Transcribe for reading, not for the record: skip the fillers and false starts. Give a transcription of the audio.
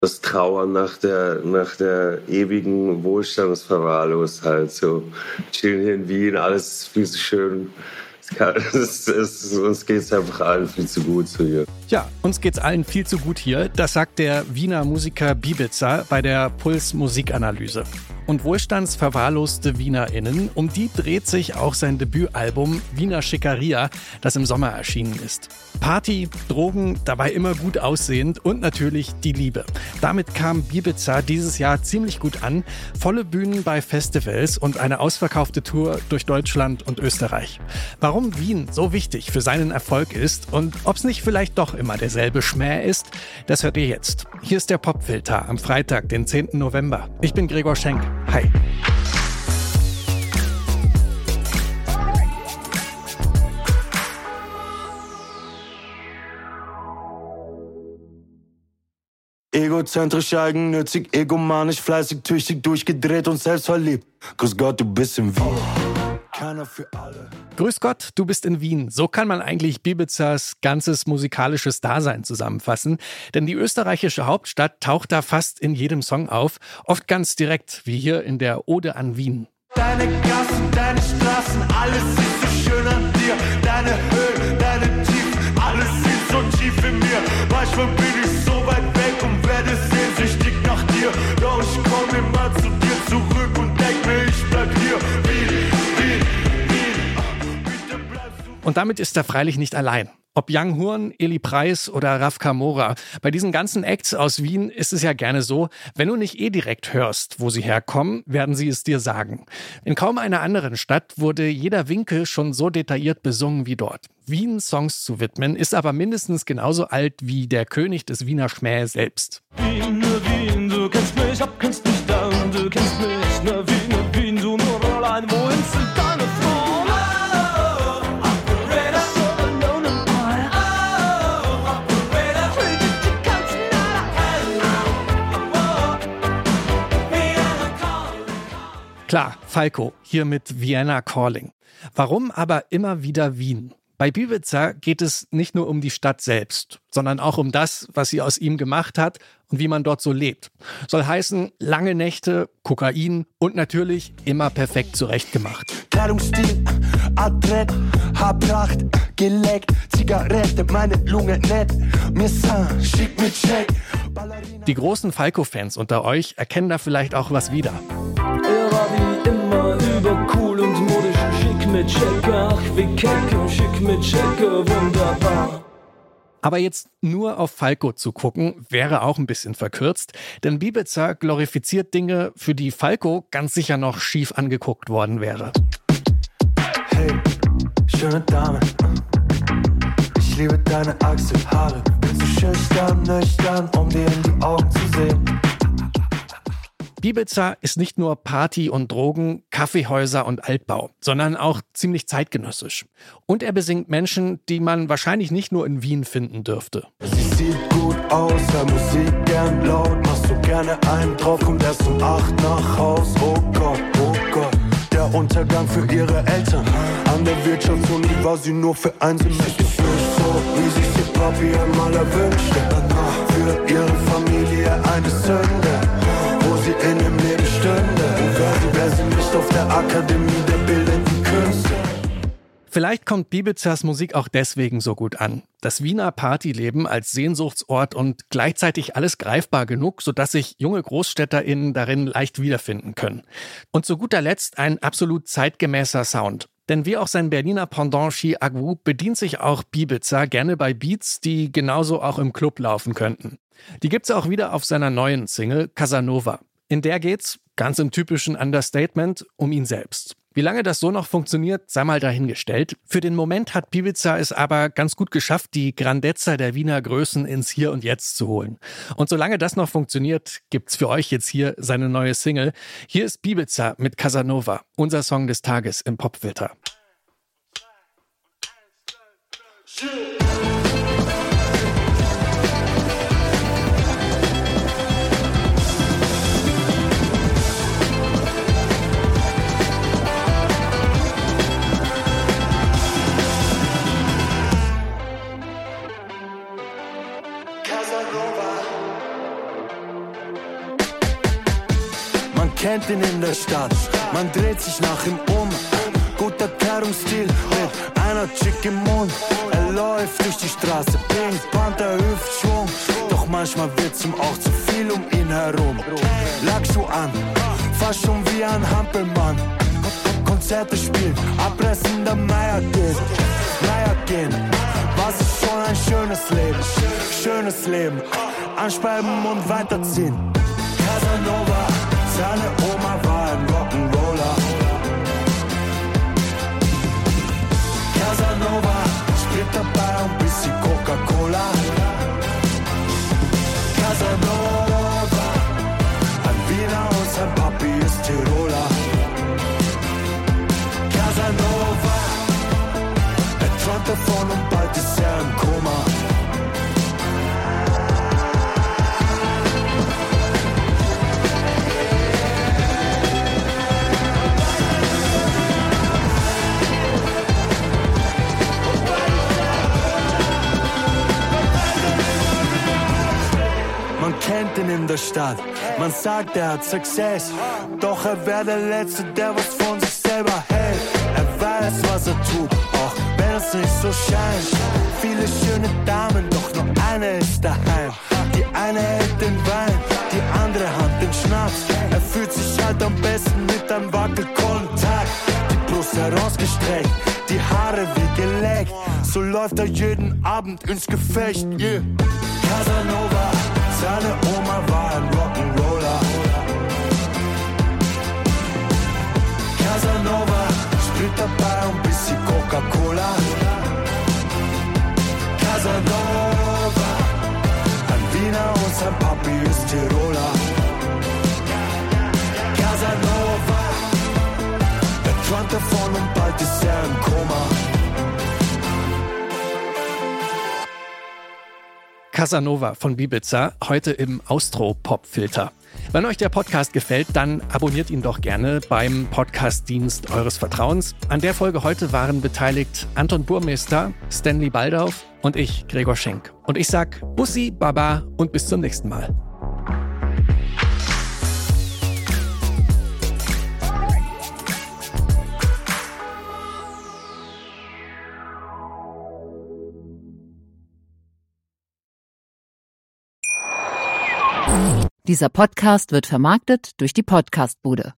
das Trauern nach der ewigen Wohlstandsverwahrlosheit. So chillen hier in Wien, alles ist viel zu schön. Uns geht's einfach allen viel zu gut so hier. Ja, uns geht's allen viel zu gut hier. Das sagt der Wiener Musiker Bibiza bei der Puls Musikanalyse. Und wohlstandsverwahrloste WienerInnen, um die dreht sich auch sein Debütalbum Wiener Schickeria, das im Sommer erschienen ist. Party, Drogen, dabei immer gut aussehend und natürlich die Liebe. Damit kam Bibiza dieses Jahr ziemlich gut an. Volle Bühnen bei Festivals und eine ausverkaufte Tour durch Deutschland und Österreich. Warum Wien so wichtig für seinen Erfolg ist und ob es nicht vielleicht doch immer derselbe Schmäh ist, das hört ihr jetzt. Hier ist der Popfilter am Freitag, den 10. November. Ich bin Gregor Schenk. Hi. Egozentrisch, eigennützig, egomanisch, fleißig, tüchtig, durchgedreht und selbstverliebt. Grüß Gott, du bist in Wien. Keiner für alle. Grüß Gott, du bist in Wien. So kann man eigentlich Bibizas ganzes musikalisches Dasein zusammenfassen. Denn die österreichische Hauptstadt taucht da fast in jedem Song auf. Oft ganz direkt, wie hier in der Ode an Wien. Deine Gassen, deine Straßen, alles ist so schön an dir. Deine Höhen, deine Tiefen, alles ist so tief in mir. Manchmal bin ich so weit weg und werde sehnsüchtig nach dir. Doch ich komm immer zu dir zurück und denk mir, ich bleib hier. Und damit ist er freilich nicht allein. Ob Young Horn, Eli Preis oder Raf Kamora, bei diesen ganzen Acts aus Wien ist es ja gerne so, wenn du nicht direkt hörst, wo sie herkommen, werden sie es dir sagen. In kaum einer anderen Stadt wurde jeder Winkel schon so detailliert besungen wie dort. Wien Songs zu widmen, ist aber mindestens genauso alt wie der König des Wiener Schmäh selbst. Wien, Wien, du kennst mich, kennst mich dann, du kennst mich, Wien, du nur allein, wohin sind deine Frau? Klar, Falco, hier mit Vienna Calling. Warum aber immer wieder Wien? Bei Bibiza geht es nicht nur um die Stadt selbst, sondern auch um das, was sie aus ihm gemacht hat und wie man dort so lebt. Soll heißen, lange Nächte, Kokain und natürlich immer perfekt zurechtgemacht. Kleidungsstil, Adrett, Haarpracht, geleckt, Zigarette, meine Lunge nett, mir schick mit Check. Die großen Falco-Fans unter euch erkennen da vielleicht auch was wieder. Er war wie immer übercool und modisch, schick mit Checker, ach wie kecke, schick mit Checker, wunderbar. Aber jetzt nur auf Falco zu gucken, wäre auch ein bisschen verkürzt, denn Bibiza glorifiziert Dinge, für die Falco ganz sicher noch schief angeguckt worden wäre. Hey, schöne Dame, ich liebe deine Achselhaare, bin so schüchtern, nüchtern, um dir in die Augen zu sehen. Bibiza ist nicht nur Party und Drogen, Kaffeehäuser und Altbau, sondern auch ziemlich zeitgenössisch. Und er besingt Menschen, die man wahrscheinlich nicht nur in Wien finden dürfte. Sie sieht gut aus, hör Musik gern laut, machst du gerne einen drauf, kommt erst um 8 nach Haus. Oh Gott, der Untergang für ihre Eltern. An der Wirtschaftsuni war sie nur für ein Semester. Nicht so, wie sich ihr Papi einmal erwünschte. Für ihre Familie eine Sünde, wo sie in dem Leben stünde. Wäre sie nicht auf der Akademie der Bildenden Künste. Vielleicht kommt Bibizas Musik auch deswegen so gut an. Das Wiener Partyleben als Sehnsuchtsort und gleichzeitig alles greifbar genug, sodass sich junge GroßstädterInnen darin leicht wiederfinden können. Und zu guter Letzt ein absolut zeitgemäßer Sound. Denn wie auch sein Berliner Pendant Chi Agwu bedient sich auch Bibiza gerne bei Beats, die genauso auch im Club laufen könnten. Die gibt's auch wieder auf seiner neuen Single Casanova. In der geht's, ganz im typischen Understatement, um ihn selbst. Wie lange das so noch funktioniert, sei mal dahingestellt. Für den Moment hat Bibiza es aber ganz gut geschafft, die Grandezza der Wiener Größen ins Hier und Jetzt zu holen. Und solange das noch funktioniert, gibt's für euch jetzt hier seine neue Single. Hier ist Bibiza mit Casanova, unser Song des Tages im Popfilter. kennt ihn in der Stadt, man dreht sich nach ihm um. Guter Kleidungsstil mit einer Chick im Mund. Er läuft durch die Straße, Pink Panther, Hüftschwung. Doch manchmal wird's ihm auch zu viel um ihn herum. Lackschuh an, fast schon wie ein Hampelmann. Konzerte spielen, abreißender Meier gehen. Was ist schon ein schönes Leben. Anspeiben und weiterziehen. Casanova, seine Oma war ein Rock'n'Roller. Casanova, spielt dabei ein bisschen Coca-Cola. Casanova, ein Wiener und sein Papi ist Tiroler. Casanova, er träumt davon und bald ist er im Koma. Man kennt ihn in der Stadt, man sagt, er hat Success. Doch er wäre der Letzte, der was von sich selber hält. Er weiß, was er tut, auch wenn es nicht so scheint. Viele schöne Damen, doch nur eine ist daheim. Die eine hält den Wein, die andere Hand den Schnaps. Er fühlt sich halt am besten mit einem Wackelkontakt. Die Brust herausgestreckt, die Haare wie geleckt. So läuft er jeden Abend ins Gefecht, yeah. Casanova, seine Oma war ein Rock'n'Roller. Casanova, spielt dabei ein bisschen Coca-Cola. Casanova, ein Wiener und sein Papi ist Tiroler. Casanova, er träumt davon und bald ist er im Koma. Casanova von Bibiza, heute im Austro-Pop-Filter. Wenn euch der Podcast gefällt, dann abonniert ihn doch gerne beim Podcast-Dienst eures Vertrauens. An der Folge heute waren beteiligt Anton Burmester, Stanley Baldauf und ich, Gregor Schenk. Und ich sag Bussi, Baba und bis zum nächsten Mal. Dieser Podcast wird vermarktet durch die Podcastbude.